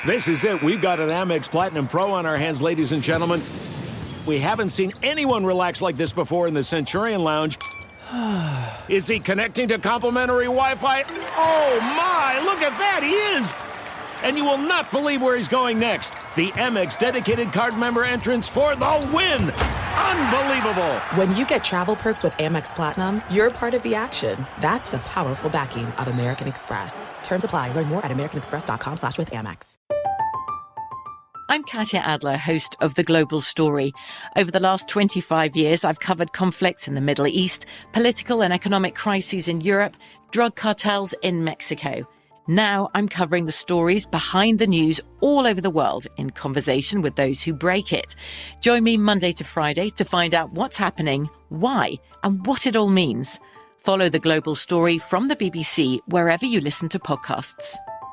This is it. We've got an Amex Platinum Pro on our hands, ladies and gentlemen. We haven't seen anyone relax like this before in the Centurion Lounge. Is he connecting to complimentary Wi-Fi? Oh, my. Look at that. He is. And you will not believe where he's going next. The Amex dedicated card member entrance for the win. Unbelievable. When you get travel perks with Amex Platinum, you're part of the action. That's the powerful backing of American Express. Terms apply. Learn more at americanexpress.com/withAmex. I'm Katya Adler, host of The Global Story. Over the last 25 years, I've covered conflicts in the Middle East, political and economic crises in Europe, drug cartels in Mexico. Now I'm covering the stories behind the news all over the world in conversation with those who break it. Join me Monday to Friday to find out what's happening, why, and what it all means. Follow The Global Story from the BBC wherever you listen to podcasts.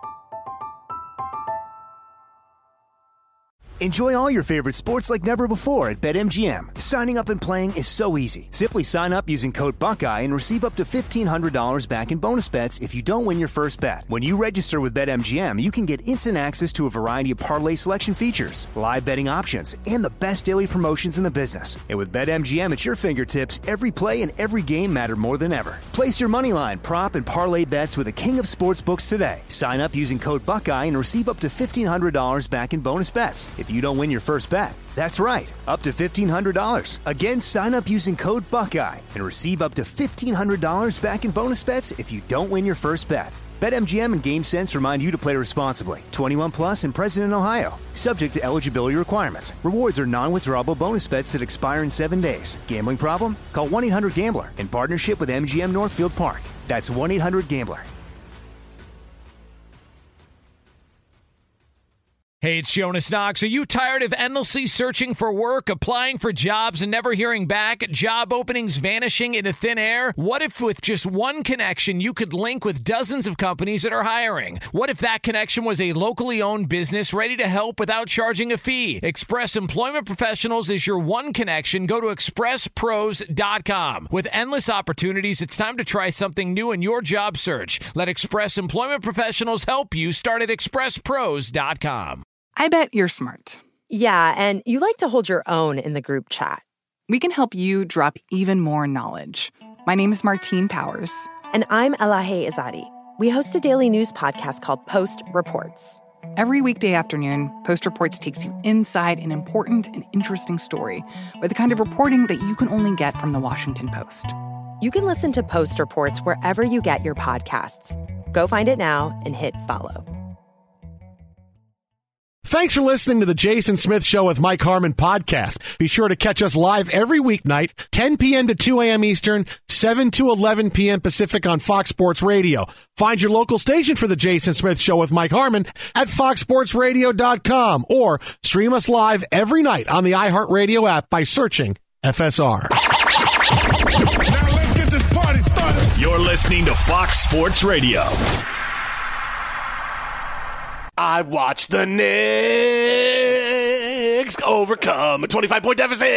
Enjoy all your favorite sports like never before at BetMGM. Signing up and playing is so easy. Simply sign up using code Buckeye and receive up to $1,500 back in bonus bets if you don't win your first bet. When you register with BetMGM, you can get instant access to a variety of parlay selection features, live betting options, and the best daily promotions in the business. And with BetMGM at your fingertips, every play and every game matter more than ever. Place your moneyline, prop, and parlay bets with the king of sportsbooks today. Sign up using code Buckeye and receive up to $1,500 back in bonus bets if you don't win your first bet. That's right, up to $1,500. Again, sign up using code Buckeye and receive up to $1,500 back in bonus bets if you don't win your first bet. BetMGM and GameSense remind you to play responsibly. 21 plus and present in Ohio. Subject to eligibility requirements. Rewards are non-withdrawable bonus bets that expire in 7 days. Gambling problem? Call 1-800-GAMBLER in partnership with MGM Northfield Park. That's 1-800-GAMBLER. Hey, it's Jonas Knox. Are you tired of endlessly searching for work, applying for jobs, and never hearing back? Job openings vanishing into thin air? What if with just one connection, you could link with dozens of companies that are hiring? What if that connection was a locally owned business ready to help without charging a fee? Express Employment Professionals is your one connection. Go to expresspros.com. With endless opportunities, it's time to try something new in your job search. Let Express Employment Professionals help you. Start at expresspros.com. I bet you're smart. Yeah, and you like to hold your own in the group chat. We can help you drop even more knowledge. My name is Martine Powers. And I'm Elahe Izadi. We host a daily news podcast called Post Reports. Every weekday afternoon, Post Reports takes you inside an important and interesting story with the kind of reporting that you can only get from the Washington Post. You can listen to Post Reports wherever you get your podcasts. Go find it now and hit follow. Thanks for listening to the Jason Smith Show with Mike Harmon podcast. Be sure to catch us live every weeknight, 10 p.m. to 2 a.m. Eastern, 7 to 11 p.m. Pacific on Fox Sports Radio. Find your local station for the Jason Smith Show with Mike Harmon at foxsportsradio.com or stream us live every night on the iHeartRadio app by searching FSR. Now let's get this party started. You're listening to Fox Sports Radio. I watched the Knicks overcome a 25-point deficit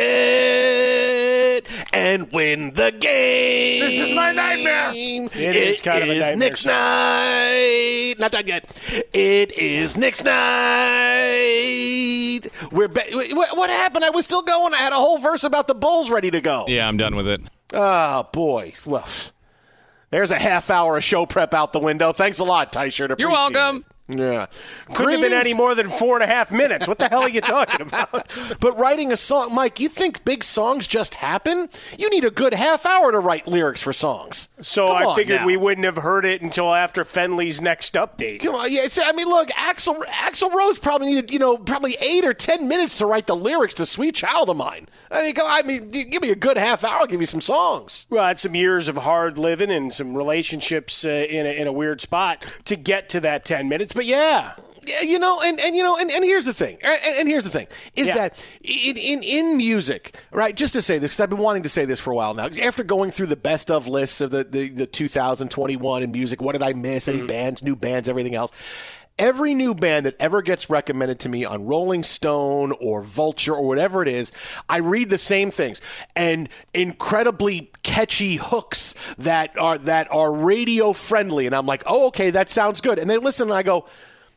and win the game. This is my nightmare. It is kind of a nightmare. Knicks night. Not done yet. It is Knicks night. We're what happened? I was still going. I had a whole verse about the Bulls ready to go. Yeah, I'm done with it. Oh, boy. Well, there's a half hour of show prep out the window. Thanks a lot, Tyshirt. You're welcome. Yeah. Couldn't have been any more than 4.5 minutes. What the hell are you talking about? But writing a song, Mike, you think big songs just happen? You need a good half hour to write lyrics for songs. So I figured we wouldn't have heard it until after Fenley's next update. Come on, yeah. I mean, look, Axl Rose probably needed, probably 8 or 10 minutes to write the lyrics to "Sweet Child of Mine." I mean, give me a good half hour, I'll give you some songs. Well, it's some years of hard living and some relationships in a weird spot to get to that 10 minutes. But yeah. Yeah, and here's the thing. That in music, right? Just to say this, because I've been wanting to say this for a while now. After going through the best of lists of the 2021 in music, what did I miss? Any bands, new bands, everything else. Every new band that ever gets recommended to me on Rolling Stone or Vulture or whatever it is, I read the same things and incredibly catchy hooks that are radio friendly, and I'm like, oh, okay, that sounds good. And they listen, and I go,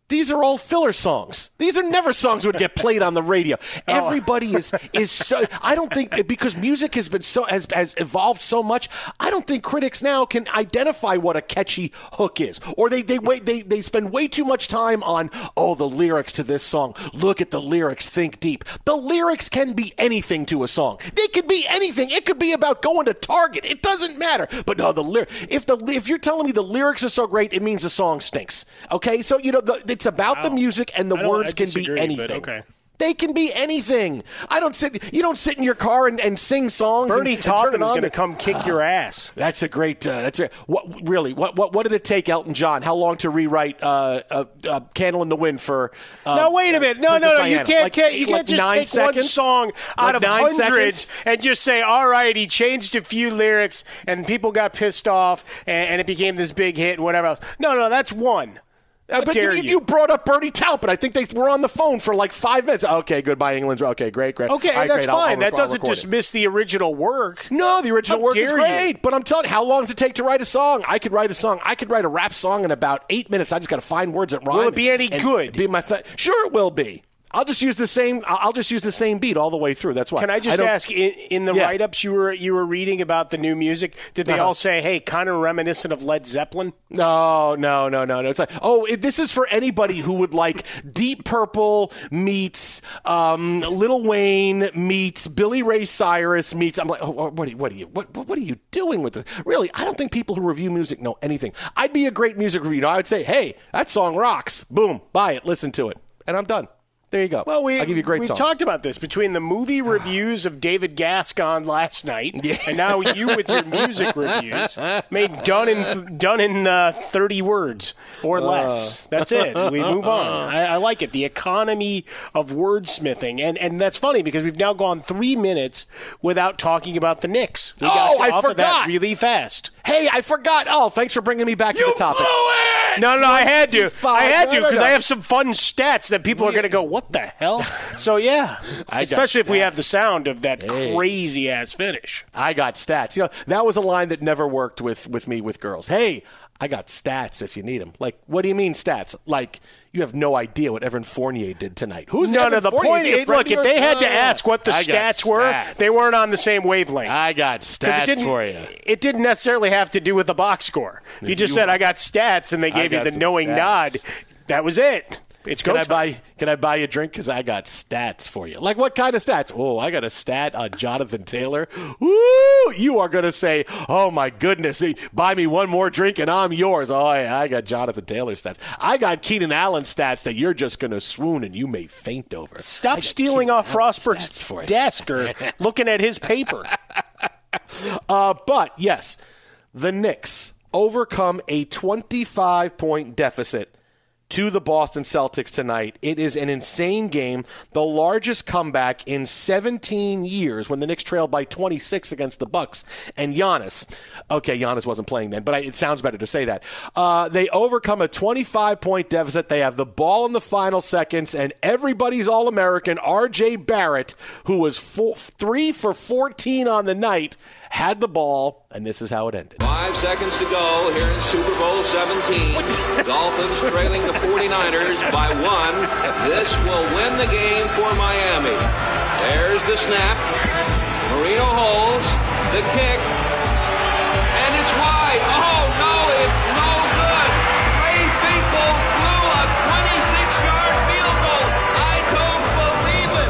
These are all filler songs. These are never songs that would get played on the radio. Everybody is so. I don't think, because music has been has evolved so much. I don't think critics now can identify what a catchy hook is, or they spend way too much time on the lyrics to this song. Look at the lyrics. Think deep. The lyrics can be anything to a song. They could be anything. It could be about going to Target. It doesn't matter. But no, if you're telling me the lyrics are so great, it means the song stinks. Okay, so it's about the music, and the words can be anything. Okay. They can be anything. You don't sit in your car and sing songs. Bernie Taupin is going to come kick your ass. That's a great. What did it take Elton John? How long to rewrite "Candle in the Wind" for? No, wait a minute. No. You can't just take one song out of hundreds and just say, "All right, he changed a few lyrics and people got pissed off and it became this big hit and whatever else." No, that's one. But you brought up Bernie Taupin. I think they were on the phone for like 5 minutes. Okay, goodbye, England. Okay, great. Okay, right, that's fine. That doesn't dismiss the original work. No, the original work is great. But I'm telling you, how long does it take to write a song? I could write a song. I could write a rap song in about 8 minutes. I just got to find words that rhyme. Will it be any good? Sure, it will be. I'll just use the same beat all the way through. That's why. Can I just ask, in the write-ups you were reading about the new music, did they all say, "Hey, kind of reminiscent of Led Zeppelin"? No. It's like, this is for anybody who would like Deep Purple meets Lil Wayne meets Billy Ray Cyrus meets. I'm like, what are you doing with this? Really, I don't think people who review music know anything. I'd be a great music reviewer. I would say, hey, that song rocks. Boom, buy it, listen to it, and I'm done. There you go. Well, I'll give you great songs. We've talked about this between the movie reviews of David Gascon last night, and now you with your music reviews, done in 30 words or less. That's it. We move on. I like it. The economy of wordsmithing, and that's funny because we've now gone 3 minutes without talking about the Knicks. We got I off forgot. Of that really fast. Hey, I forgot. Oh, thanks for bringing me back to the topic. You blew it! No, I had to. Because I have some fun stats that people are going to go, what the hell? So, yeah. Especially if we have the sound of that crazy-ass finish. I got stats. That was a line that never worked with me with girls. Hey, I got stats if you need them. Like, what do you mean stats? Like, you have no idea what Evan Fournier did tonight. Who's Evan the Fournier? point is, look, if they had to ask what the stats were, they weren't on the same wavelength. I got stats for you. It didn't necessarily have to do with the box score. If you just said, I got stats, and they gave you the knowing nod, that was it. Can I buy you a drink? Because I got stats for you. Like, what kind of stats? Oh, I got a stat on Jonathan Taylor. Woo! You are going to say, oh, my goodness, buy me one more drink and I'm yours. Oh, yeah, I got Jonathan Taylor stats. I got Keenan Allen stats that you're just going to swoon and you may faint over. Stop stealing off Frostberg's desk or looking at his paper. But, yes, the Knicks overcome a 25-point deficit to the Boston Celtics tonight. It is an insane game, the largest comeback in 17 years when the Knicks trailed by 26 against the Bucks. And Giannis wasn't playing then, but it sounds better to say that. They overcome a 25-point deficit. They have the ball in the final seconds, and everybody's All-American, R.J. Barrett, who was 3 for 14 on the night, had the ball, and this is how it ended. 5 seconds to go here in Super Bowl 17. Dolphins trailing the 49ers by 1. This will win the game for Miami. There's the snap. Marino holds the kick, and it's wide. Oh, no, it's no good. Ray Finkel blew a 26-yard field goal. I don't believe it.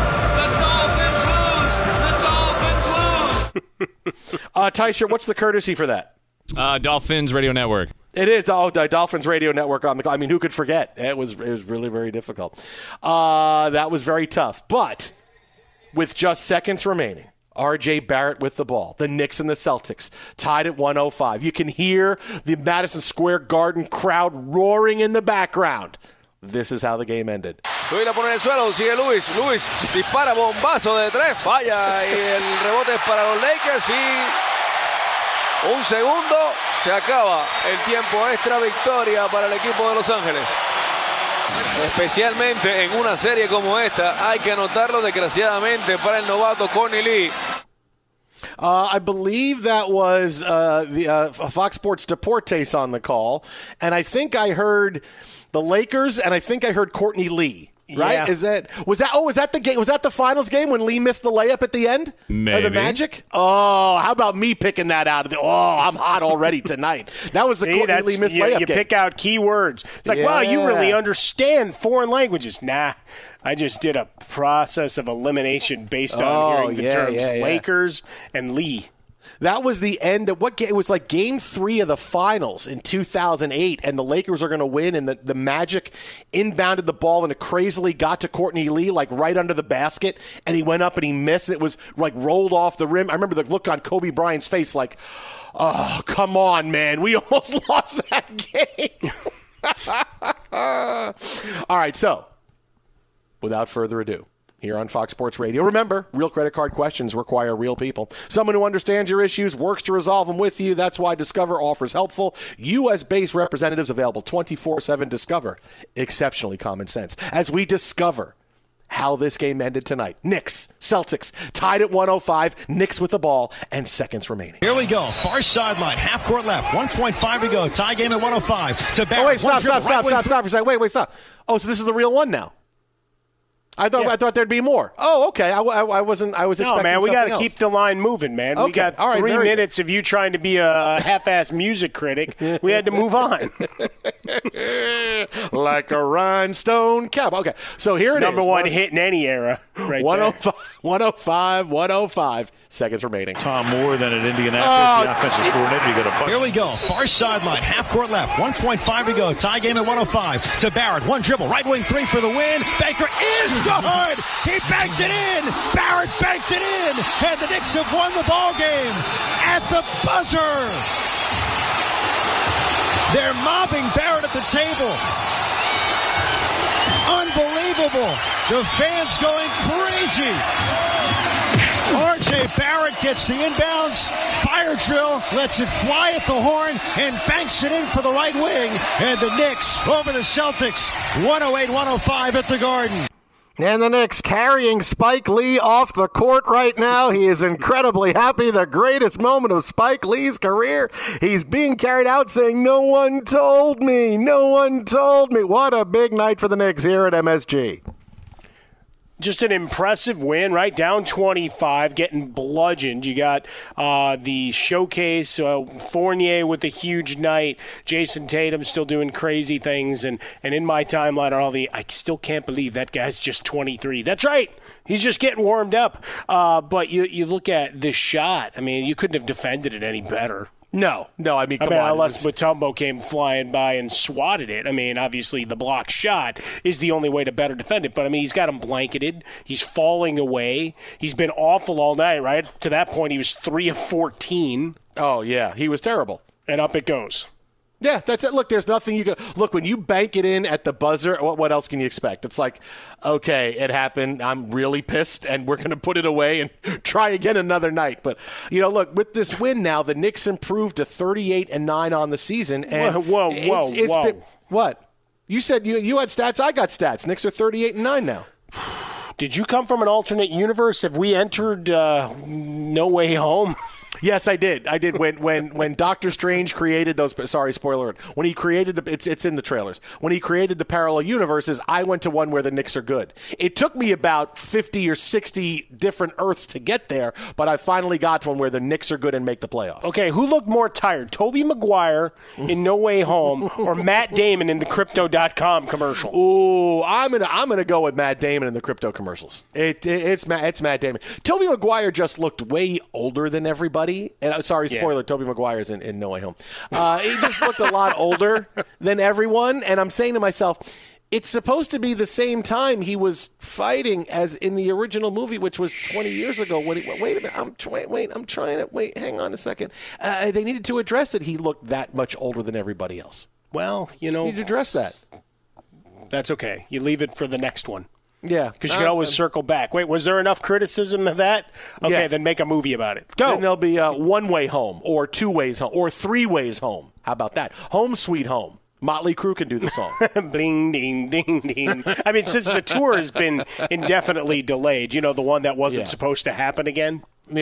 The Dolphins lose. Tysher, what's the courtesy for that? Dolphins Radio Network. It is. Dolphins Radio Network on the call. I mean, who could forget? It was really very difficult. That was very tough. But with just seconds remaining, R.J. Barrett with the ball. The Knicks and the Celtics tied at 105. You can hear the Madison Square Garden crowd roaring in the background. This is how the game ended. Luis la pone en el suelo, sigue Luis. Luis dispara bombazo de 3, falla y el rebote es para los Lakers y un segundo, se acaba el tiempo extra, victoria para el equipo de Los Ángeles. Especialmente en una serie como esta, hay que anotarlo desgraciadamente para el novato Courtney Lee. I believe that was the Fox Sports Deportes on the call, and I think I heard the Lakers, and I think I heard Courtney Lee. Right? Yeah. Was that the game? Was that the finals game when Lee missed the layup at the end? Maybe. Of the Magic? Oh, how about me picking that out? I'm hot already tonight. That was the Courtney Lee missed layup you game. pick out key words. It's like, wow, you really understand foreign languages. Nah, I just did a process of elimination based on hearing the terms Lakers and Lee. That was the end of what game? It was like game 3 of the finals in 2008, and the Lakers are going to win, and the Magic inbounded the ball, and it crazily got to Courtney Lee, like right under the basket, and he went up and he missed, and it was like rolled off the rim. I remember the look on Kobe Bryant's face like, oh, come on, man. We almost lost that game. All right, so without further ado, here on Fox Sports Radio. Remember, real credit card questions require real people. Someone who understands your issues, works to resolve them with you. That's why Discover offers helpful, U.S.-based representatives available 24/7. Discover, exceptionally common sense. As we discover how this game ended tonight. Knicks, Celtics, tied at 105. Knicks with the ball and seconds remaining. Here we go. Far sideline, half court left. 1.5 to go. Tie game at 105. To Barrett. Oh, wait, stop for a second. Wait, stop. Oh, so this is the real one now. I thought there'd be more. Oh, okay. I was expecting no, man, we got to keep the line moving, man. Okay. We got all right, 3 minutes of you trying to be a half-ass music critic. We had to move on. Like a rhinestone cowboy. Okay, so here it Number is. one hit in any era. Right 105 seconds remaining. Tom Moore then at Indianapolis, the offensive coordinator. You got a bucket. Here we go. Far sideline, half court left. 1.5 to go. Tie game at 105. To Barrett. One dribble. Right wing 3 for the win. Baker is good. He banked it in. Barrett banked it in. And the Knicks have won the ball game at the buzzer. They're mobbing Barrett at the table. Unbelievable. The fans going crazy. R.J. Barrett gets the inbounds, fire drill, lets it fly at the horn, and banks it in for the right wing. And the Knicks over the Celtics, 108-105 at the Garden. And the Knicks carrying Spike Lee off the court right now. He is incredibly happy. The greatest moment of Spike Lee's career. He's being carried out saying, no one told me. No one told me. What a big night for the Knicks here at MSG. Just an impressive win, right? Down 25, getting bludgeoned. You got the showcase, Fournier with a huge night, Jason Tatum still doing crazy things, and in my timeline are all I still can't believe that guy's just 23. That's right. He's just getting warmed up. But you look at this shot. I mean, you couldn't have defended it any better. No. I mean, come on. Unless Mutombo came flying by and swatted it. I mean, obviously the block shot is the only way to better defend it. But, I mean, he's got him blanketed. He's falling away. He's been awful all night, right? To that point, he was 3 of 14. Oh, yeah. He was terrible. And up it goes. Yeah, that's it. Look, there's nothing you can – look, when you bank it in at the buzzer, what else can you expect? It's like, okay, it happened. I'm really pissed, and we're going to put it away and try again another night. But, look, with this win now, the Knicks improved to 38-9 on the season. And whoa. What? You said you had stats. I got stats. Knicks are 38-9 now. Did you come from an alternate universe? Have we entered No Way Home? Yes, I did. When Doctor Strange created those. Sorry, spoiler alert. When he created it's in the trailers. When he created the parallel universes, I went to one where the Knicks are good. It took me about 50 or 60 different Earths to get there, but I finally got to one where the Knicks are good and make the playoffs. Okay, who looked more tired, Tobey Maguire in No Way Home or Matt Damon in the Crypto.com commercial? Ooh, I'm gonna go with Matt Damon in the crypto commercials. It's Matt Damon. Tobey Maguire just looked way older than everybody. And sorry, spoiler, Tobey Maguire's in No Way Home. He just looked a lot older than everyone, and I'm saying to myself, it's supposed to be the same time he was fighting as in the original movie, which was 20 years ago. Wait a minute, I'm trying to hang on a second. They needed to address it. He looked that much older than everybody else. Well, you need to address that. That's okay. You leave it for the next one. Yeah. Because you can always circle back. Wait, was there enough criticism of that? Okay, yes. Then make a movie about it. Go. Then there'll be one way home, or 2 ways home, or 3 ways home. How about that? Home Sweet Home. Motley Crue can do the song. Bling, ding, ding, ding. I mean, since the tour has been indefinitely delayed, the one that wasn't supposed to happen again? Yeah.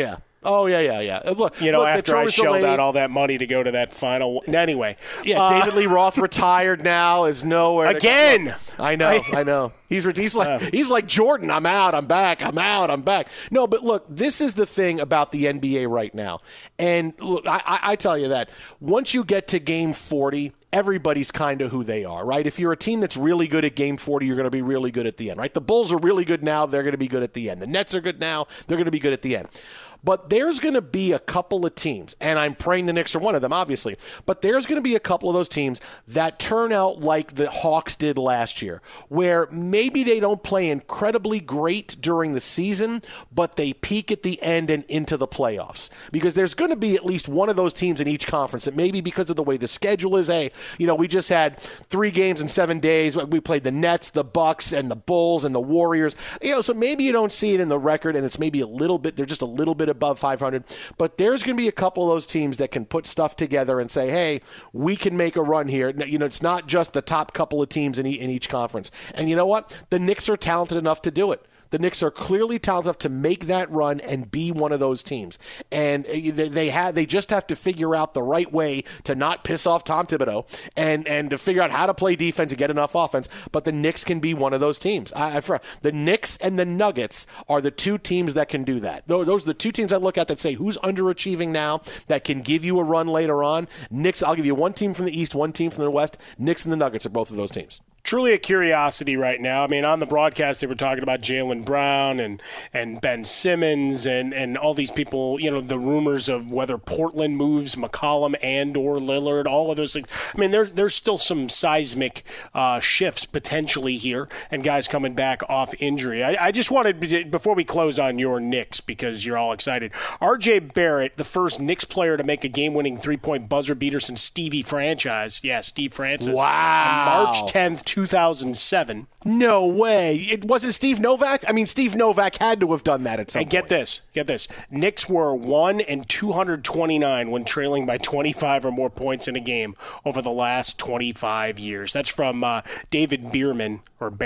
Oh, yeah. Look, after I shelled out all that money to go to that final. Anyway. Yeah, David Lee Roth retired now, is nowhere. Again! I know. He's like Jordan. I'm out, I'm back, I'm out, I'm back. No, but look, this is the thing about the NBA right now. And look, I tell you that once you get to game 40, everybody's kind of who they are, right? If you're a team that's really good at game 40, you're going to be really good at the end, right? The Bulls are really good now. They're going to be good at the end. The Nets are good now. They're going to be good at the end. But there's going to be a couple of teams, and I'm praying the Knicks are one of them, obviously, but there's going to be a couple of those teams that turn out like the Hawks did last year, where maybe they don't play incredibly great during the season, but they peak at the end and into the playoffs. Because there's going to be at least one of those teams in each conference that maybe because of the way the schedule is, we just had 3 games in 7 days. We played the Nets, the Bucks, and the Bulls, and the Warriors. So maybe you don't see it in the record, and it's maybe they're just a little bit above 500, but there's going to be a couple of those teams that can put stuff together and say, hey, we can make a run here. It's not just the top couple of teams in each conference. And you know what? The Knicks are talented enough to do it. The Knicks are clearly talented enough to make that run and be one of those teams. And they just have to figure out the right way to not piss off Tom Thibodeau and to figure out how to play defense and get enough offense. But the Knicks can be one of those teams. The Knicks and the Nuggets are the 2 teams that can do that. Those are the 2 teams I look at that say who's underachieving now that can give you a run later on. Knicks, I'll give you 1 team from the East, 1 team from the West. Knicks and the Nuggets are both of those teams. Truly a curiosity right now. I mean, on the broadcast, they were talking about Jaylen Brown and Ben Simmons and all these people, the rumors of whether Portland moves McCollum and or Lillard, all of those things. I mean, there's still some seismic shifts potentially here and guys coming back off injury. I just wanted, before we close on your Knicks, because you're all excited, R.J. Barrett, the first Knicks player to make a game-winning 3-point buzzer beater since Stevie Franchise. Yeah, Steve Francis. Wow. On March 10th, 2007. No way. It wasn't Steve Novak? I mean, Steve Novak had to have done that at some point. And get this. Knicks were 1-229 when trailing by 25 or more points in a game over the last 25 years. That's from David Bearman,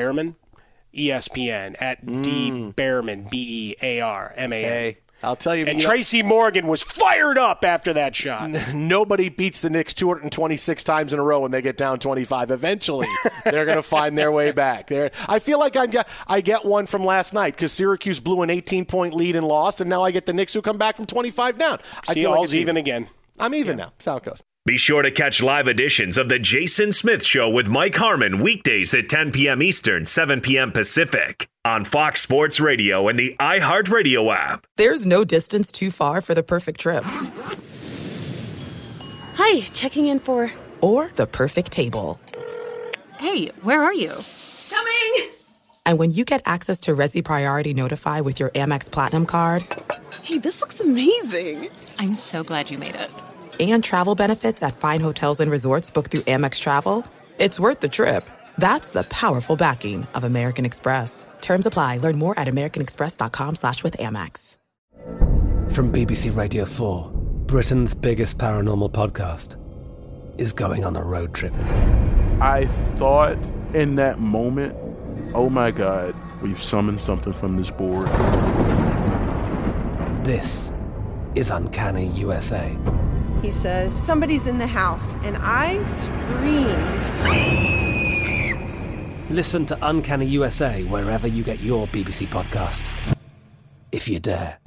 ESPN, at D. Bearman, Bearman. Hey. I'll tell you. And Tracy Morgan was fired up after that shot. Nobody beats the Knicks 226 times in a row when they get down 25. Eventually, they're going to find their way back. I feel like I get one from last night because Syracuse blew an 18-point lead and lost, and now I get the Knicks who come back from 25 down. I feel like it's even again. I'm even now. That's how it goes. Be sure to catch live editions of The Jason Smith Show with Mike Harmon weekdays at 10 p.m. Eastern, 7 p.m. Pacific on Fox Sports Radio and the iHeartRadio app. There's no distance too far for the perfect trip. Hi, checking in for... Or the perfect table. Hey, where are you? Coming! And when you get access to Resi Priority Notify with your Amex Platinum card... Hey, this looks amazing. I'm so glad you made it. And travel benefits at fine hotels and resorts booked through Amex Travel, it's worth the trip. That's the powerful backing of American Express. Terms apply. Learn more at americanexpress.com/withAmex. From BBC Radio 4, Britain's biggest paranormal podcast is going on a road trip. I thought in that moment, oh my God, we've summoned something from this board. This is Uncanny USA. He says, somebody's in the house, and I screamed. Listen to Uncanny USA wherever you get your BBC podcasts, if you dare.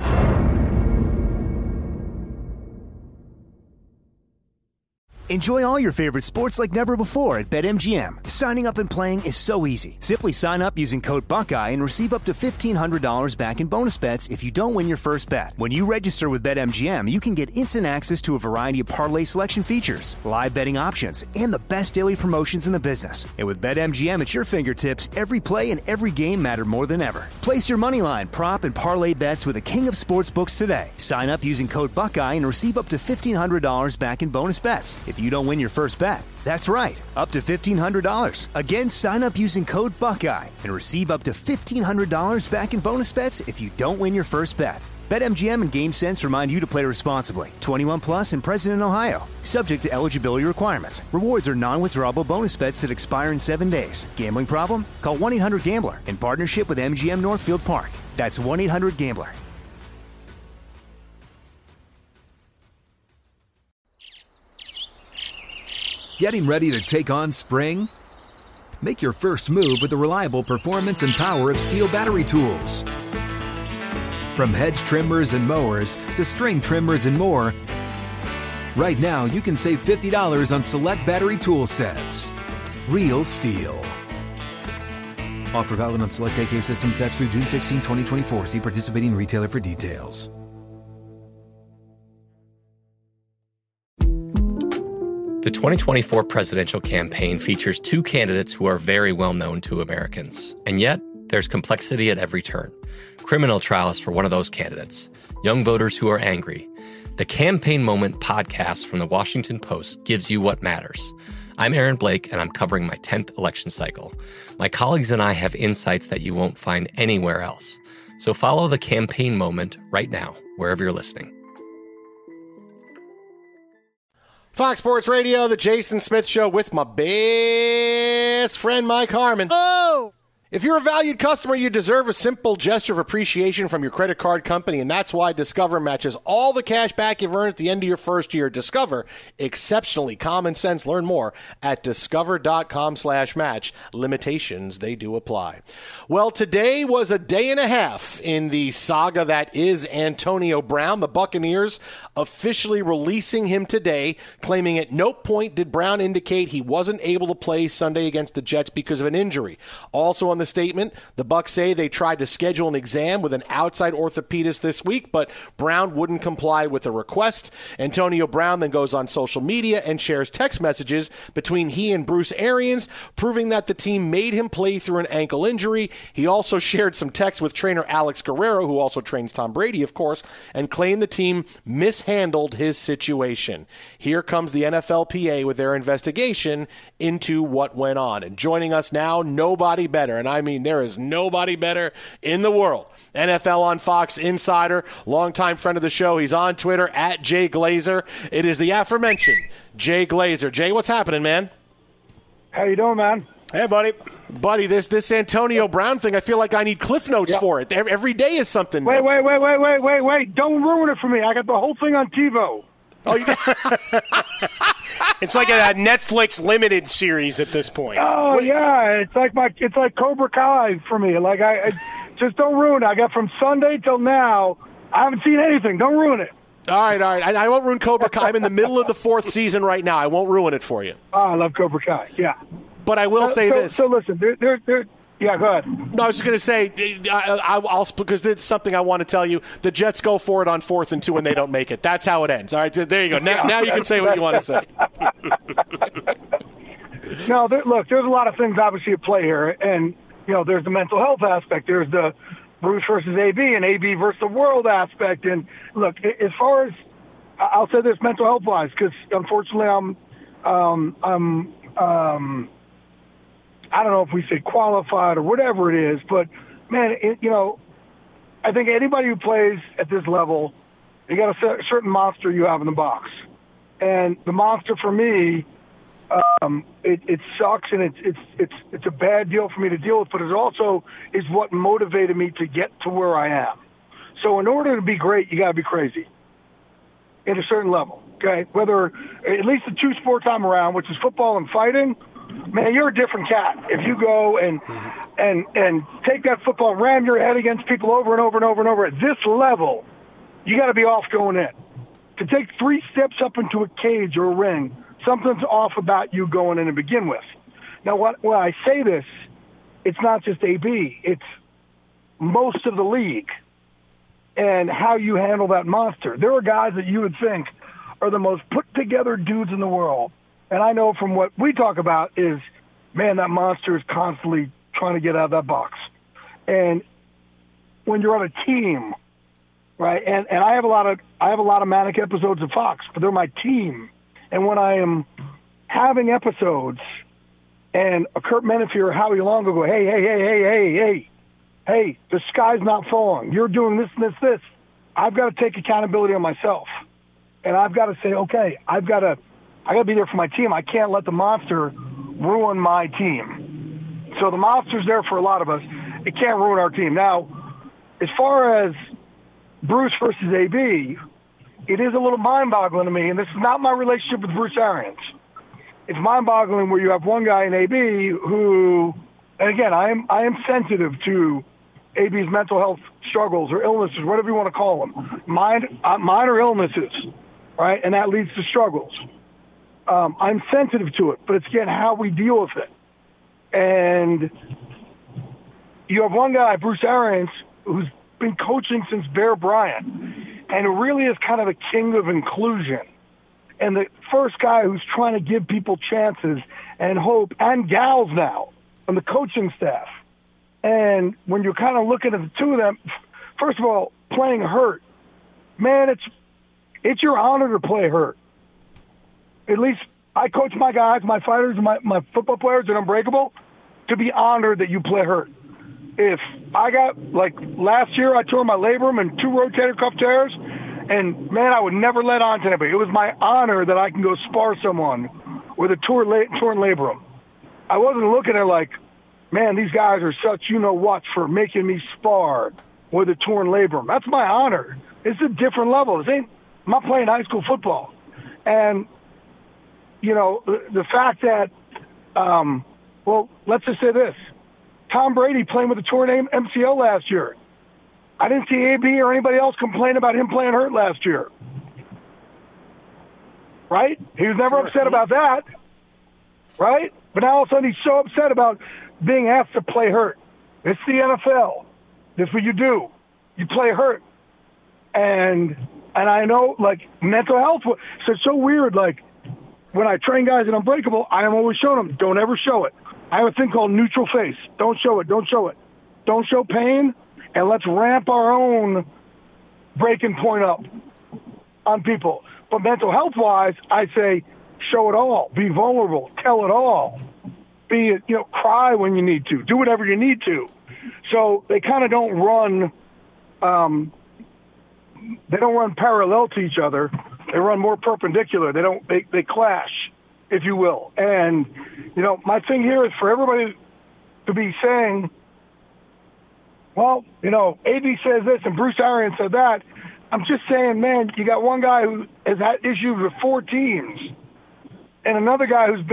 Enjoy all your favorite sports like never before at BetMGM. Signing up and playing is so easy. Simply sign up using code Buckeye and receive up to $1,500 back in bonus bets if you don't win your first bet. When you register with BetMGM, you can get instant access to a variety of parlay selection features, live betting options, and the best daily promotions in the business. And with BetMGM at your fingertips, every play and every game matter more than ever. Place your moneyline, prop, and parlay bets with the king of sportsbooks today. Sign up using code Buckeye and receive up to $1,500 back in bonus bets if you don't win your first bet. That's right, up to $1,500. Again, sign up using code Buckeye and receive up to $1,500 back in bonus bets if you don't win your first bet. BetMGM and GameSense remind you to play responsibly. 21 plus and present in Ohio. Subject to eligibility requirements. Rewards are non-withdrawable bonus bets that expire in 7 days. Gambling problem? Call 1-800-GAMBLER in partnership with MGM Northfield Park. That's 1-800-GAMBLER. Getting ready to take on spring? Make your first move with the reliable performance and power of Steel battery tools. From hedge trimmers and mowers to string trimmers and more, right now you can save $50 on select battery tool sets. Real Steel. Offer valid on select AK system sets through June 16, 2024. See participating retailer for details. The 2024 presidential campaign features two candidates who are very well known to Americans. And yet, there's complexity at every turn. Criminal trials for one of those candidates. Young voters who are angry. The Campaign Moment podcast from the Washington Post gives you what matters. I'm Aaron Blake, and I'm covering my 10th election cycle. My colleagues and I have insights that you won't find anywhere else. So follow The Campaign Moment right now, wherever you're listening. Fox Sports Radio, the Jason Smith Show with my best friend, Mike Harmon. Oh! If you're a valued customer, you deserve a simple gesture of appreciation from your credit card company, and that's why Discover matches all the cash back you've earned at the end of your first year. Discover, exceptionally common sense. Learn more at discover.com/match. Limitations, they do apply. Well, today was a day and a half in the saga that is Antonio Brown. The Buccaneers officially releasing him today, claiming at no point did Brown indicate he wasn't able to play Sunday against the Jets because of an injury. Also on the statement, the Bucs say they tried to schedule an exam with an outside orthopedist this week, but Brown wouldn't comply with the request. Antonio Brown then goes on social media and shares text messages between he and Bruce Arians, proving that the team made him play through an ankle injury. He also shared some text with trainer Alex Guerrero, who also trains Tom Brady, of course, and claimed the team mishandled his situation. Here comes the NFLPA with their investigation into what went on. And joining us now, nobody better, and I mean there is nobody better in the world. NFL on Fox insider, longtime friend of the show. He's on Twitter at Jay Glazer. It is the aforementioned Jay Glazer. Jay, what's happening, man? How you doing, man? Hey, buddy. Buddy, this Antonio Brown thing, I feel like I need Cliff Notes for it. Every day is something. Wait. Don't ruin it for me. I got the whole thing on TiVo. Oh, you It's like a Netflix limited series at this point. Oh, yeah. It's like Cobra Kai for me. Like I just don't ruin it. I got from Sunday till now. I haven't seen anything. Don't ruin it. All right. I won't ruin Cobra Kai. I'm in the middle of the 4th season right now. I won't ruin it for you. Oh, I love Cobra Kai. Yeah. But I will say this. So listen, yeah, go ahead. No, I was just going to say, I'll because it's something I want to tell you. The Jets go for it on 4th and 2 and they don't make it. That's how it ends. All right, there you go. Now you can say what you want to say. No, look, there's a lot of things obviously at play here. And, there's the mental health aspect. There's the Bruce versus AB and AB versus the world aspect. And, look, as far as I'll say this mental health-wise, because unfortunately I don't know if we say qualified or whatever it is, but, man, I think anybody who plays at this level, you got a certain monster you have in the box. And the monster for me, it sucks, and it's a bad deal for me to deal with, but it also is what motivated me to get to where I am. So in order to be great, you got to be crazy at a certain level, okay? Whether at least the two sports I'm around, which is football and fighting, man, you're a different cat. If you go and take that football and ram your head against people over and over and over and over at this level, you got to be off going in. To take 3 steps up into a cage or a ring, something's off about you going in to begin with. Now, when I say this, it's not just AB. It's most of the league and how you handle that monster. There are guys that you would think are the most put-together dudes in the world. And I know from what we talk about is, man, that monster is constantly trying to get out of that box. And when you're on a team, right? And I have a lot of manic episodes of Fox, but they're my team. And when I am having episodes, and a Kurt Menefee or Howie Longo go, hey, the sky's not falling. You're doing this and this. I've got to take accountability on myself, and I've got to say, okay, I got to be there for my team. I can't let the monster ruin my team. So the monster's there for a lot of us. It can't ruin our team. Now, as far as Bruce versus AB, it is a little mind-boggling to me, and this is not my relationship with Bruce Arians. it's mind-boggling where you have one guy in AB who, and again, I am sensitive to AB's mental health struggles or illnesses, whatever you want to call them, minor illnesses, right? And that leads to struggles. I'm sensitive to it, but it's again how we deal with it. And you have one guy, Bruce Arians, who's been coaching since Bear Bryant, and who really is kind of a king of inclusion. And the first guy who's trying to give people chances and hope, and gals now, on the coaching staff. And when you're kind of looking at the two of them, first of all, playing hurt, man, it's your honor to play hurt. At least I coach my guys, my fighters, my football players at Unbreakable, to be honored that you play hurt. If I got, like last year, I tore my labrum and 2 rotator cuff tears, and man, I would never let on to anybody. It was my honor that I can go spar someone with a torn labrum. I wasn't looking at like, man, these guys are such you-know-what for making me spar with a torn labrum. That's my honor. It's a different level. I'm not playing high school football. And, the fact that, well, let's just say this. Tom Brady playing with a torn MCL last year. I didn't see AB or anybody else complain about him playing hurt last year. Right? He was never upset about that. Right? But now all of a sudden he's so upset about being asked to play hurt. It's the NFL. That's what you do. You play hurt. And I know, like, mental health. So it's so weird, like, when I train guys in Unbreakable, I am always showing them, don't ever show it. I have a thing called neutral face. Don't show it. Don't show it. Don't show pain, and let's ramp our own breaking point up on people. But mental health-wise, I say show it all. Be vulnerable. Tell it all. Cry when you need to. Do whatever you need to. So they kind of don't run. They don't run parallel to each other. They run more perpendicular. They clash, if you will. And, my thing here is for everybody to be saying, well, AB says this and Bruce Arians said that. I'm just saying, man, you got one guy who has had issues with 4 teams and another guy who's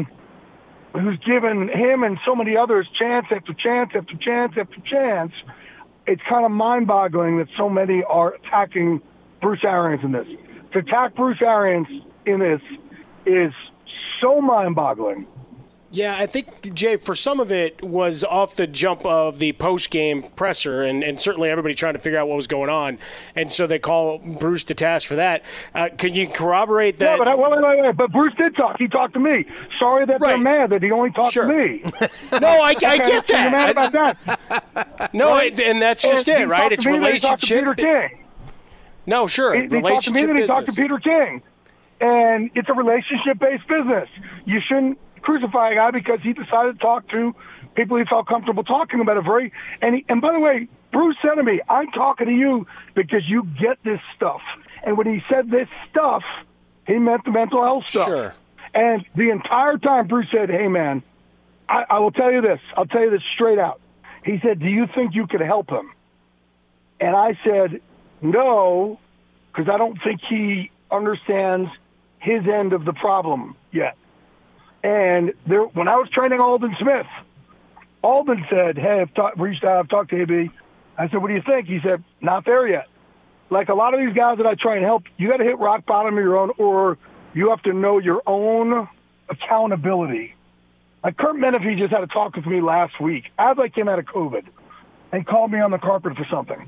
given him and so many others chance after chance after chance after chance. It's kind of mind-boggling that so many are attacking Bruce Arians in this. To attack Bruce Arians in this is so mind-boggling. Yeah, I think, Jay, for some of it was off the jump of the post-game presser, and certainly everybody trying to figure out what was going on. And so they call Bruce to task for that. Can you corroborate that? Yeah, wait. But Bruce did talk. He talked to me. Sorry that they're mad that he only talked to me. No, I get that. You're mad about that. No, and that's just it, right? It's relationship. Peter King. No, sure. He talked to me, then he talked to Peter King. And it's a relationship-based business. You shouldn't crucify a guy because he decided to talk to people he felt comfortable talking about it. And by the way, Bruce said to me, I'm talking to you because you get this stuff. And when he said this stuff, he meant the mental health stuff. Sure. And the entire time Bruce said, hey, man, I will tell you this. I'll tell you this straight out. He said, do you think you could help him? And I said, no, because I don't think he understands his end of the problem yet. And when I was training Aldon Smith, Aldon said, hey, I've talked to AB. I said, what do you think? He said, not there yet. Like a lot of these guys that I try and help, you got to hit rock bottom of your own, or you have to know your own accountability. Like Kurt Menefee just had a talk with me last week as I came out of COVID and called me on the carpet for something.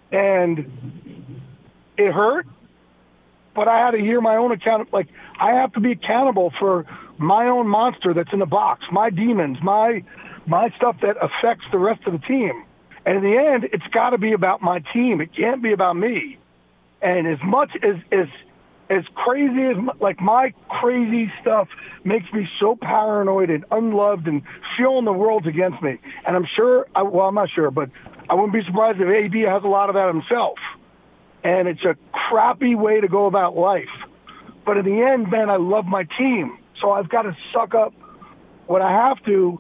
And it hurt, but I had to hear my own account. Like, I have to be accountable for my own monster that's in the box, my demons, my stuff that affects the rest of the team. And in the end, it's got to be about my team. It can't be about me. And as much as crazy as, like, my crazy stuff makes me so paranoid and unloved and feeling the world's against me. And I'm sure, I'm not sure, but I wouldn't be surprised if AB has a lot of that himself. And it's a crappy way to go about life. But in the end, man, I love my team. So I've got to suck up what I have to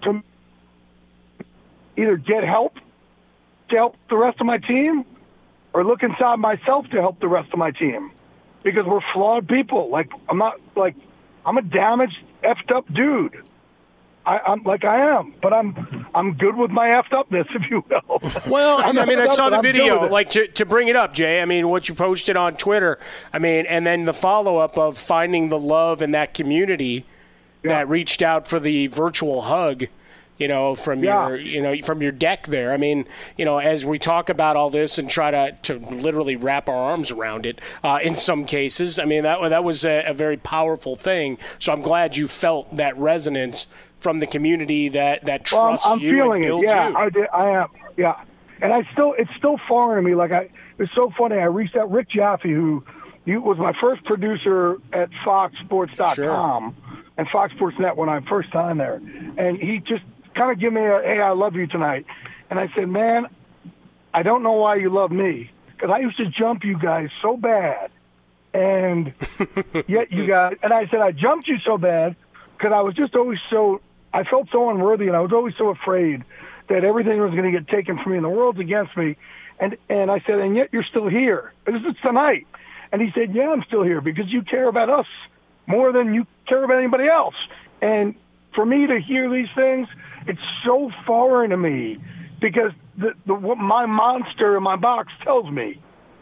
either get help to help the rest of my team or look inside myself to help the rest of my team. Because we're flawed people. I'm a damaged effed up dude. I'm like I am, but I'm good with my effed upness, if you will. Well, I mean, I saw the video. Like to bring it up, Jay. I mean, what you posted on Twitter. I mean, and then the follow up of finding the love in that community that reached out for the virtual hug. From your deck there. I mean, as we talk about all this and try to literally wrap our arms around it, in some cases, I mean, that was a very powerful thing. So I'm glad you felt that resonance from the community that trusts I'm you feeling and builds it. Yeah, you. I am. Yeah. And it's still foreign to me. Like it's so funny. I reached out Rick Jaffe, who was my first producer at FoxSports.com and Fox Sports Net when I first signed there. And he just kind of give me hey, I love you tonight. And I said, man, I don't know why you love me, because I used to jump you guys so bad. And yet you guys, and I said, I jumped you so bad because I was just always I felt so unworthy, and I was always so afraid that everything was going to get taken from me and the world's against me. And I said, and yet you're still here. This is tonight. And he said, yeah, I'm still here because you care about us more than you care about anybody else. And for me to hear these things, it's so foreign to me because what my monster in my box tells me.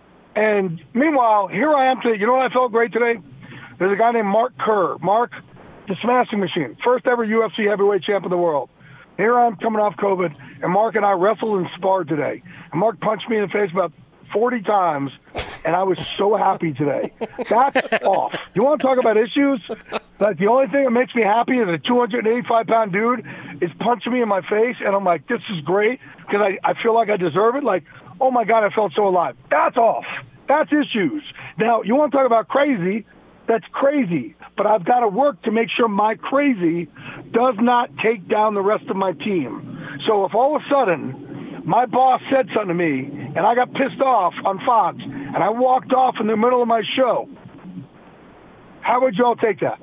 And meanwhile, here I am today. You know what I felt great today? There's a guy named Mark Kerr. Mark, the Smashing Machine, first ever UFC heavyweight champ of the world. Here I am coming off COVID, and Mark and I wrestled and sparred today. And Mark punched me in the face about 40 times, and I was so happy today. That's off. You want to talk about issues? Like, the only thing that makes me happy is a 285-pound dude is punching me in my face, and I'm like, this is great, because I feel like I deserve it. Like, oh, my God, I felt so alive. That's off. That's issues. Now, you want to talk about crazy? That's crazy. But I've got to work to make sure my crazy does not take down the rest of my team. So if all of a sudden my boss said something to me and I got pissed off on Fox and I walked off in the middle of my show, how would y'all take that?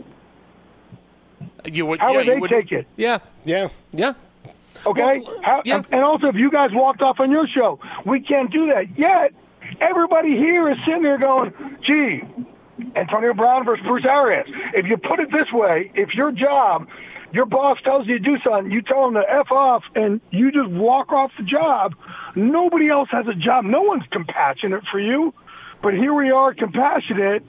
How would they take it? Yeah. Okay? Well, and also, if you guys walked off on your show, we can't do that. Yet, everybody here is sitting there going, gee, Antonio Brown versus Bruce Arians. If you put it this way, if your job, your boss tells you to do something, you tell them to F off, and you just walk off the job, nobody else has a job. No one's compassionate for you. But here we are compassionate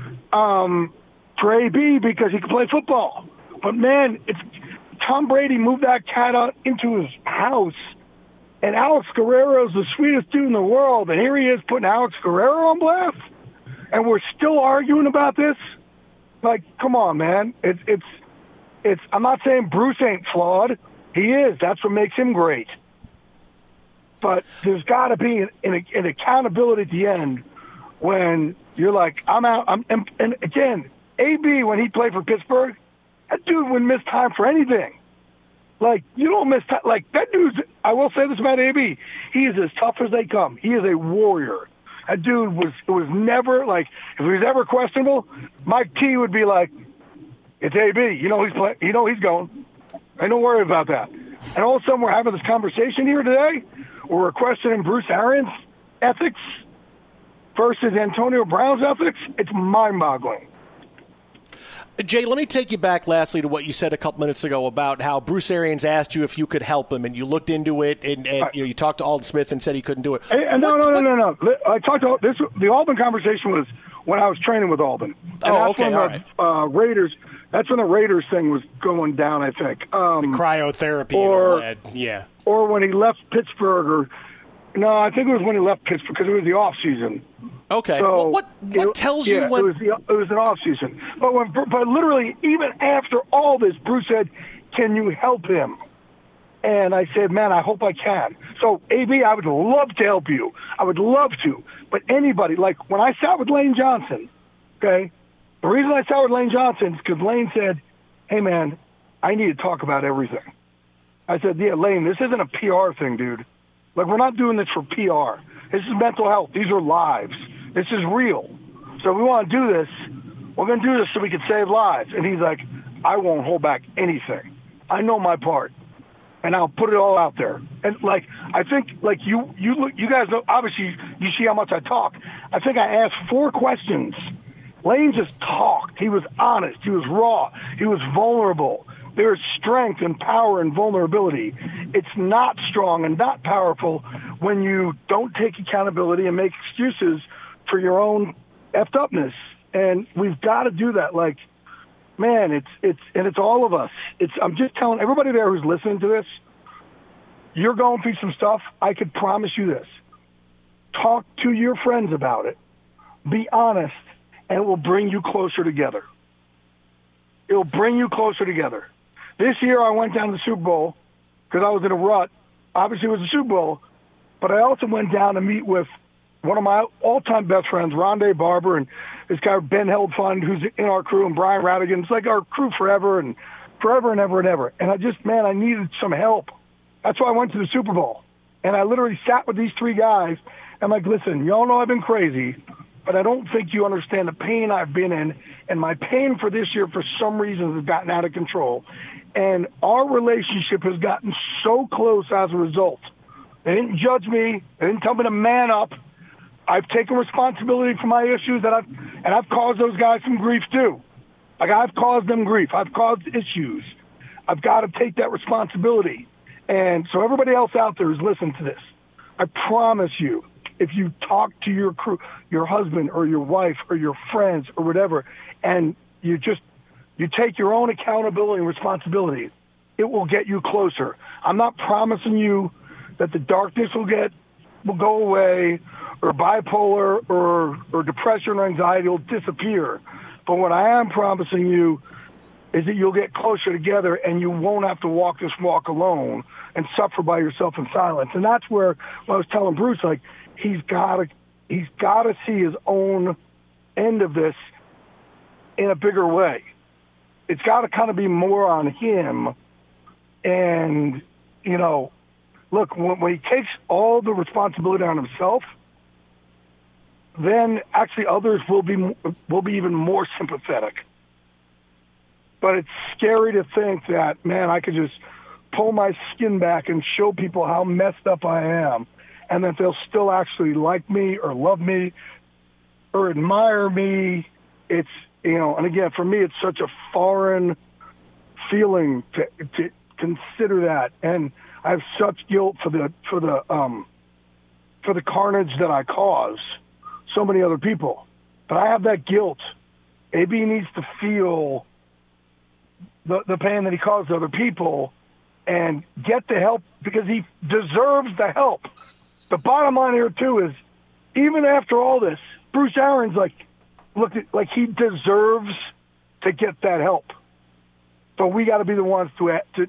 for AB because he can play football. But, man, it's Tom Brady moved that cat out into his house, and Alex Guerrero's the sweetest dude in the world, and here he is putting Alex Guerrero on blast, and we're still arguing about this? Like, come on, man. It's. I'm not saying Bruce ain't flawed. He is. That's what makes him great. But there's got to be an accountability at the end when you're like, I'm out. And again, AB, when he played for Pittsburgh, that dude wouldn't miss time for anything. Like, you don't miss time. Like, that dude's, I will say this about AB, he is as tough as they come. He is a warrior. That dude was never, like, if he was ever questionable, Mike T would be like, it's AB. You know he's going. Ain't no worry about that. And all of a sudden we're having this conversation here today where we're questioning Bruce Arians' ethics versus Antonio Brown's ethics. It's mind-boggling. Jay, let me take you back lastly to what you said a couple minutes ago about how Bruce Arians asked you if you could help him, and you looked into it, and you talked to Aldon Smith and said he couldn't do it. No. I talked to this. The Aldon conversation was when I was training with Aldon. Raiders. That's when the Raiders thing was going down, I think. The cryotherapy and all that, yeah. Or when he left Pittsburgh, I think it was when he left Pittsburgh because it was the off season. Okay. So what tells you when it was an off season? But literally, even after all this, Bruce said, "Can you help him?" And I said, "Man, I hope I can." So, AB, I would love to help you. I would love to. But anybody, like when I sat with Lane Johnson, okay, the reason I sat with Lane Johnson is because Lane said, "Hey, man, I need to talk about everything." I said, "Yeah, Lane, this isn't a PR thing, dude. Like, we're not doing this for PR. This is mental health. These are lives. This is real. So if we want to do this, we're going to do this so we can save lives." And he's like, "I won't hold back anything. I know my part, and I'll put it all out there." And, like, I think, like, you guys know, obviously, you see how much I talk. I think I asked 4 questions Lane just talked. He was honest. He was raw. He was vulnerable. There's strength and power and vulnerability. It's not strong and not powerful when you don't take accountability and make excuses for your own effed upness. And we've got to do that. Like, man, it's all of us. I'm just telling everybody there who's listening to this, you're going through some stuff. I could promise you this. Talk to your friends about it. Be honest, and it will bring you closer together. It will bring you closer together. This year I went down to the Super Bowl because I was in a rut. Obviously, it was the Super Bowl, but I also went down to meet with one of my all-time best friends, Rondé Barber, and this guy, Ben Heldfund, who's in our crew, and Brian Radigan. It's like our crew forever and ever and ever. And I needed some help. That's why I went to the Super Bowl. And I literally sat with these three guys. I'm like, listen, y'all know I've been crazy, but I don't think you understand the pain I've been in. And my pain for this year, for some reason, has gotten out of control. And our relationship has gotten so close as a result. They didn't judge me. They didn't tell me to man up. I've taken responsibility for my issues, and I've caused those guys some grief too. Like, I've caused them grief. I've caused issues. I've got to take that responsibility. And so everybody else out there who's listening to this, I promise you, if you talk to your crew, your husband or your wife or your friends or whatever, and you take your own accountability and responsibility, it will get you closer. I'm not promising you that the darkness will go away, or bipolar or depression or anxiety will disappear. But what I am promising you is that you'll get closer together and you won't have to walk this walk alone and suffer by yourself in silence. And that's where I was telling Bruce, like, he's got to see his own end of this in a bigger way. It's got to kind of be more on him. And, you know, look, when he takes all the responsibility on himself, then actually others will be even more sympathetic. But it's scary to think that, man, I could just pull my skin back and show people how messed up I am, and that they'll still actually like me or love me or admire me. It's, you know, and again, for me, it's such a foreign feeling to consider that, and I have such guilt for the carnage that I cause so many other people. But I have that guilt. AB needs to feel the pain that he caused other people and get the help because he deserves the help. The bottom line here, too, is even after all this, Bruce Aaron's like he deserves to get that help. But we got to be the ones to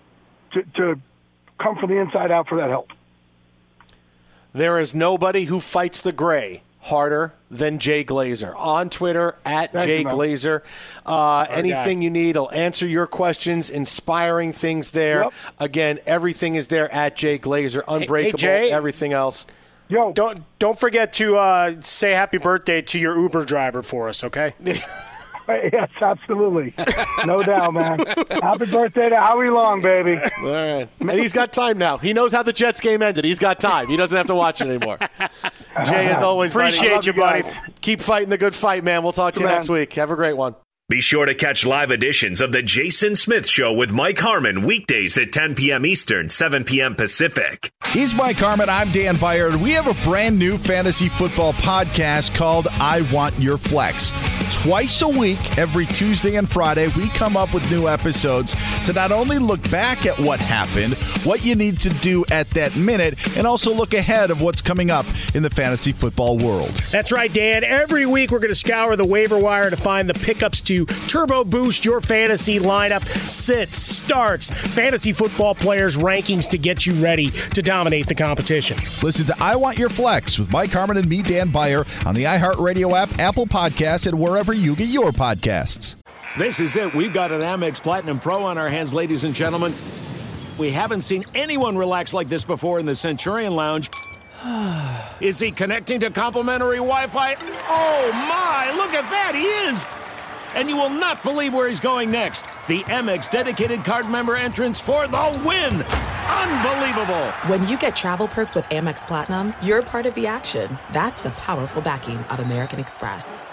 come from the inside out for that help. There is nobody who fights the gray harder than Jay Glazer. On Twitter, at Jay Glazer. Anything you need, he'll answer your questions, inspiring things there. Yep. Again, everything is there at Jay Glazer. Unbreakable, hey, Jay, everything else. Yo, don't forget to say happy birthday to your Uber driver for us, okay? Yes, absolutely. No doubt, man. Happy birthday to Howie Long, baby. All right. And he's got time now. He knows how the Jets game ended. He's got time. He doesn't have to watch it anymore. Jay, as always, appreciate you, buddy. Keep fighting the good fight, man. We'll talk to you next week. Have a great one. Be sure to catch live editions of The Jason Smith Show with Mike Harmon weekdays at 10 p.m. Eastern, 7 p.m. Pacific. He's Mike Harmon. I'm Dan Beyer. We have a brand new fantasy football podcast called I Want Your Flex. Twice a week, every Tuesday and Friday, we come up with new episodes to not only look back at what happened, what you need to do at that minute, and also look ahead of what's coming up in the fantasy football world. That's right, Dan. Every week, we're going to scour the waiver wire to find the pickups to turbo boost your fantasy lineup, sits, starts, fantasy football players' rankings to get you ready to dominate the competition. Listen to I Want Your Flex with Mike Harmon and me, Dan Beyer, on the iHeartRadio app, Apple Podcasts, and wherever you get your podcasts. This is it. We've got an Amex Platinum Pro on our hands, ladies and gentlemen. We haven't seen anyone relax like this before in the Centurion Lounge. Is he connecting to complimentary Wi-Fi? Oh, my. Look at that. He is. And you will not believe where he's going next. The Amex dedicated card member entrance for the win. Unbelievable. When you get travel perks with Amex Platinum, you're part of the action. That's the powerful backing of American Express.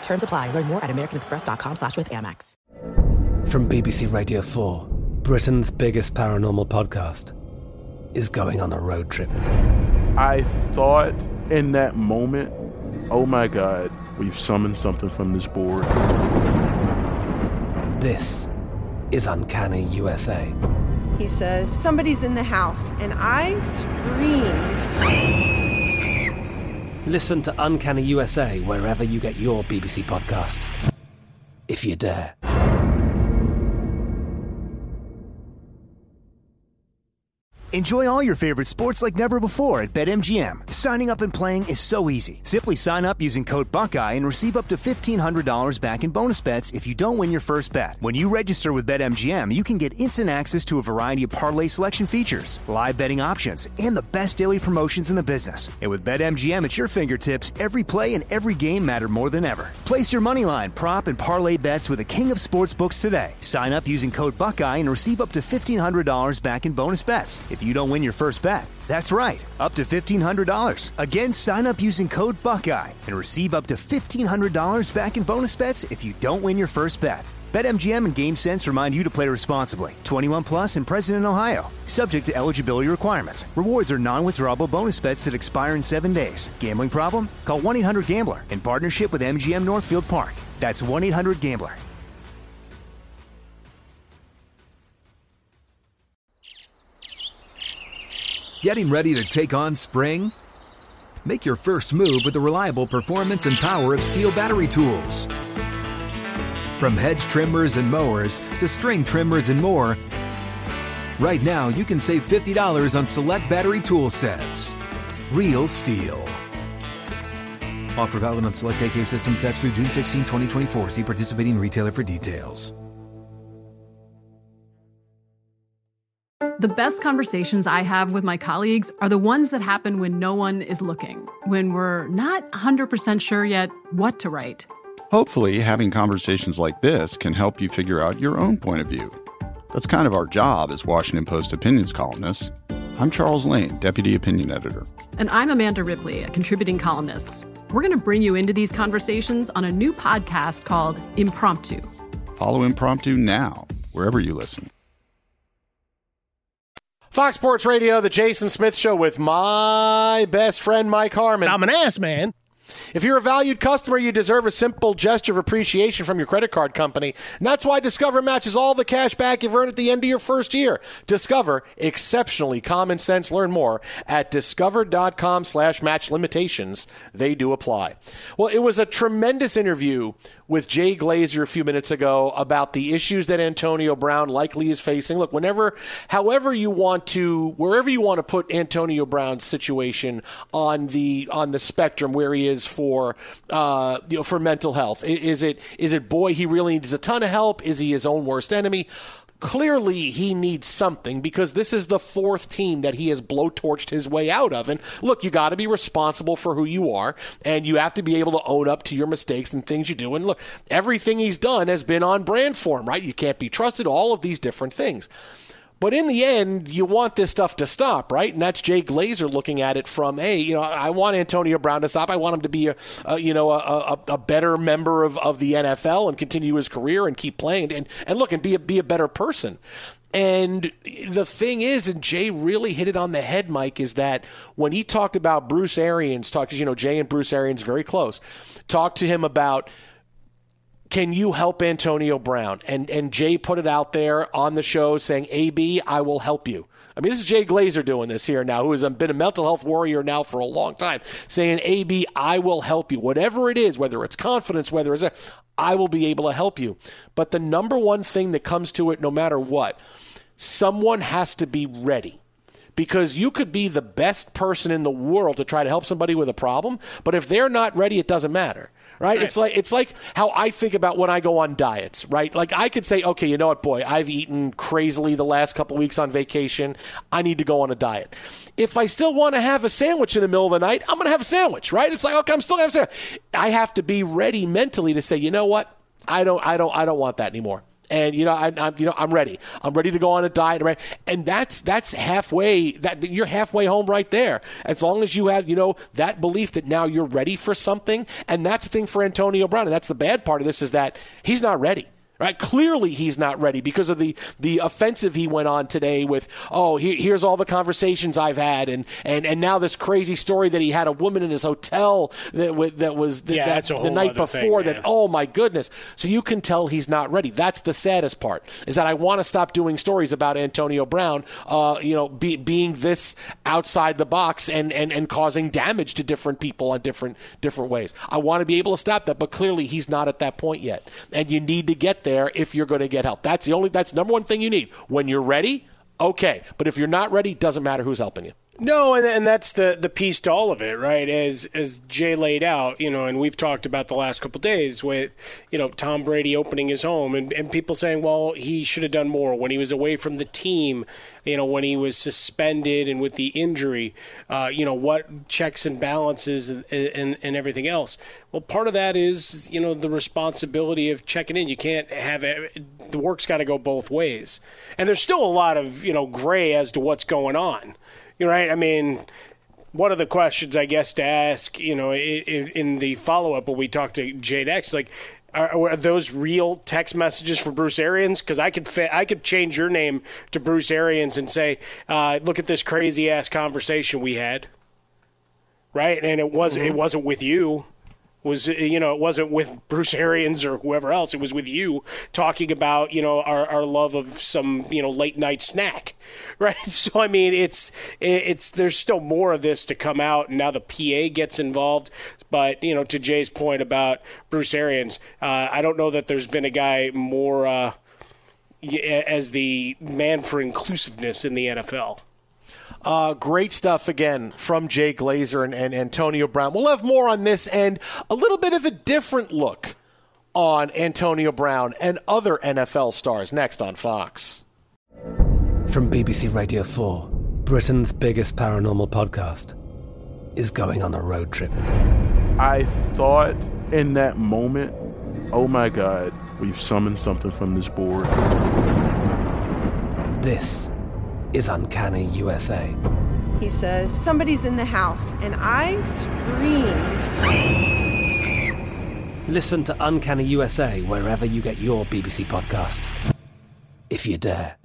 Terms apply. Learn more at americanexpress.com/withAmex. From BBC Radio 4, Britain's biggest paranormal podcast is going on a road trip. I thought in that moment, oh my God, we've summoned something from this board. This is Uncanny USA. He says, somebody's in the house, and I screamed. Listen to Uncanny USA wherever you get your BBC podcasts, if you dare. Enjoy all your favorite sports like never before at BetMGM. Signing up and playing is so easy. Simply sign up using code Buckeye and receive up to $1,500 back in bonus bets if you don't win your first bet. When you register with BetMGM, you can get instant access to a variety of parlay selection features, live betting options, and the best daily promotions in the business. And with BetMGM at your fingertips, every play and every game matter more than ever. Place your moneyline, prop, and parlay bets with the king of sportsbooks today. Sign up using code Buckeye and receive up to $1,500 back in bonus bets if you don't win your first bet. That's right, up to $1,500. Again, sign up using code Buckeye and receive up to $1,500 back in bonus bets if you don't win your first bet. BetMGM and GameSense remind you to play responsibly. 21 plus and present in Ohio. Subject to eligibility requirements. Rewards are non-withdrawable bonus bets that expire in 7 days. Gambling problem? Call 1-800-GAMBLER in partnership with MGM Northfield Park. That's 1-800-GAMBLER. Getting ready to take on spring? Make your first move with the reliable performance and power of Steel battery tools. From hedge trimmers and mowers to string trimmers and more, right now you can save $50 on select battery tool sets. Real Steel. Offer valid on select AK system sets through June 16, 2024. See participating retailer for details. The best conversations I have with my colleagues are the ones that happen when no one is looking, when we're not 100% sure yet what to write. Hopefully, having conversations like this can help you figure out your own point of view. That's kind of our job as Washington Post opinions columnists. I'm Charles Lane, Deputy Opinion Editor. And I'm Amanda Ripley, a contributing columnist. We're going to bring you into these conversations on a new podcast called Impromptu. Follow Impromptu now, wherever you listen. Fox Sports Radio, the Jason Smith Show with my best friend, Mike Harmon. I'm an ass man. If you're a valued customer, you deserve a simple gesture of appreciation from your credit card company. And that's why Discover matches all the cash back you've earned at the end of your first year. Discover, exceptionally common sense. Learn more at discover.com/match limitations. They do apply. Well, it was a tremendous interview with Jay Glazer a few minutes ago about the issues that Antonio Brown likely is facing. Look, wherever you want to put Antonio Brown's situation on the spectrum where he is for mental health. Is it boy, he really needs a ton of help? Is he his own worst enemy? Clearly, he needs something because this is the fourth team that he has blowtorched his way out of. And look, you got to be responsible for who you are, and you have to be able to own up to your mistakes and things you do. And look, everything he's done has been on brand for him, right? You can't be trusted, all of these different things. But in the end, you want this stuff to stop, right? And that's Jay Glazer looking at it from, hey, I want Antonio Brown to stop. I want him to be a better member of the NFL and continue his career and keep playing and look and be a better person. And the thing is, and Jay really hit it on the head, Mike, is that when he talked about Bruce Arians, Jay and Bruce Arians very close, talked to him about, can you help Antonio Brown? And Jay put it out there on the show saying, AB, I will help you. I mean, this is Jay Glazer doing this here now, who has been a mental health warrior now for a long time, saying, AB, I will help you. Whatever it is, whether it's confidence, whether it's I will be able to help you. But the number one thing that comes to it, no matter what, someone has to be ready. Because you could be the best person in the world to try to help somebody with a problem, but if they're not ready, it doesn't matter. Right? It's like how I think about when I go on diets, right? Like I could say, okay, you know what, boy, I've eaten crazily the last couple of weeks on vacation. I need to go on a diet. If I still want to have a sandwich in the middle of the night, I'm going to have a sandwich, right? It's like, okay, I'm still going to have a sandwich. I have to be ready mentally to say, you know what? I don't want that anymore. And I'm ready. I'm ready to go on a diet, right? And that's halfway. That you're halfway home right there. As long as you have that belief that now you're ready for something, and that's the thing for Antonio Brown. And that's the bad part of this is that he's not ready. Right? Clearly he's not ready because of the offensive he went on today with, here's all the conversations I've had, and now this crazy story that he had a woman in his hotel that was the night before that, oh my goodness. So you can tell he's not ready. That's the saddest part, is that I want to stop doing stories about Antonio Brown, being this outside the box and causing damage to different people on different ways. I want to be able to stop that, but clearly he's not at that point yet. And you need to get there if you're going to get help. That's number one thing you need. When you're ready, okay. But if you're not ready, doesn't matter who's helping you. No, and that's the piece to all of it, right? As Jay laid out, and we've talked about the last couple of days with, Tom Brady opening his home and people saying, well, he should have done more when he was away from the team, when he was suspended and with the injury, what checks and balances and everything else. Well, part of that is, the responsibility of checking in. You can't have it. The work's got to go both ways. And there's still a lot of, gray as to what's going on. You're right. I mean, one of the questions I guess to ask, in the follow-up when we talked to Jay next, like, are those real text messages from Bruce Arians? Because I could change your name to Bruce Arians and say, look at this crazy ass conversation we had, right? And it wasn't with you. It wasn't with Bruce Arians or whoever else. It was with you talking about, our love of some, late night snack, right? So, I mean, it's there's still more of this to come out, and now the PA gets involved. But, to Jay's point about Bruce Arians, I don't know that there's been a guy more as the man for inclusiveness in the NFL. Great stuff again from Jay Glazer and Antonio Brown. We'll have more on this and a little bit of a different look on Antonio Brown and other NFL stars next on Fox. From BBC Radio 4, Britain's biggest paranormal podcast is going on a road trip. I thought in that moment, oh my God, we've summoned something from this board. This is Uncanny USA. He says, somebody's in the house, and I screamed. Listen to Uncanny USA wherever you get your BBC podcasts, if you dare.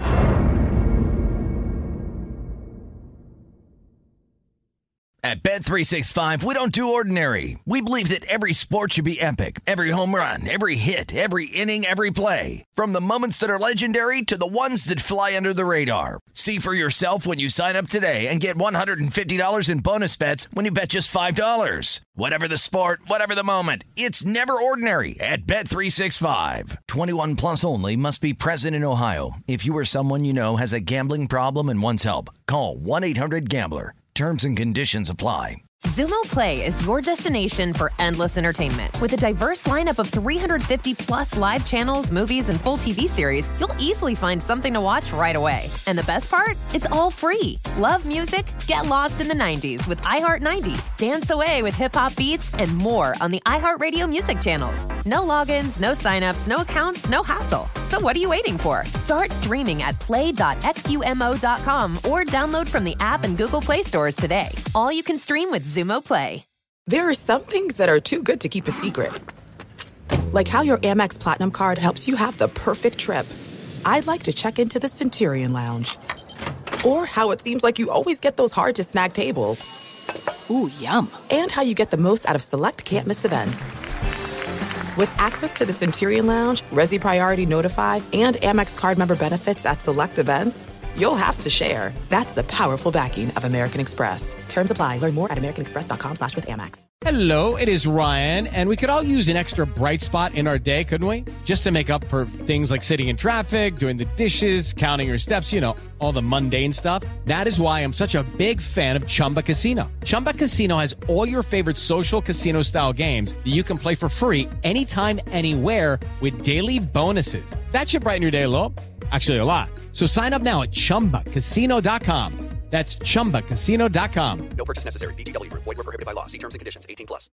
At Bet365, we don't do ordinary. We believe that every sport should be epic. Every home run, every hit, every inning, every play. From the moments that are legendary to the ones that fly under the radar. See for yourself when you sign up today and get $150 in bonus bets when you bet just $5. Whatever the sport, whatever the moment, it's never ordinary at Bet365. 21 plus only. Must be present in Ohio. If you or someone you know has a gambling problem and wants help, call 1-800-GAMBLER. Terms and conditions apply. Xumo Play is your destination for endless entertainment. With a diverse lineup of 350 plus live channels, movies, and full TV series, you'll easily find something to watch right away. And the best part? It's all free. Love music? Get lost in the 90s with iHeart 90s, dance away with hip-hop beats, and more on the iHeartRadio music channels. No logins, no signups, no accounts, no hassle. So what are you waiting for? Start streaming at play.xumo.com or download from the app and Google Play stores today. All you can stream with Xumo Play. There are some things that are too good to keep a secret. Like how your Amex Platinum card helps you have the perfect trip. I'd like to check into the Centurion Lounge. Or how it seems like you always get those hard-to-snag tables. Ooh, yum. And how you get the most out of select can't-miss events. With access to the Centurion Lounge, Resi Priority Notified, and Amex card member benefits at select events, you'll have to share. That's the powerful backing of American Express. Terms apply. Learn more at americanexpress.com/withAmex. Hello, it is Ryan, and we could all use an extra bright spot in our day, couldn't we? Just to make up for things like sitting in traffic, doing the dishes, counting your steps, all the mundane stuff. That is why I'm such a big fan of Chumba Casino. Chumba Casino has all your favorite social casino-style games that you can play for free anytime, anywhere with daily bonuses. That should brighten your day a little. Actually, a lot. So sign up now at ChumbaCasino.com. That's ChumbaCasino.com. No purchase necessary. VGW Group. Void where prohibited by law. See terms and conditions. 18+.